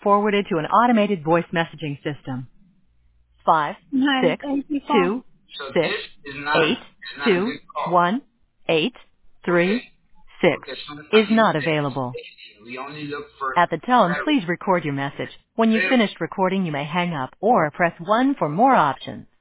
forwarded to an automated voice messaging system. 5, Hi, 6, thank you for 2, So 6, this is not 8, a 2, good call. 1, 8, 3, Okay? 6 Okay, so is I mean, not available. we only look for At the tone, please record your message. When you've finished recording, you may hang up or press 1 for more options.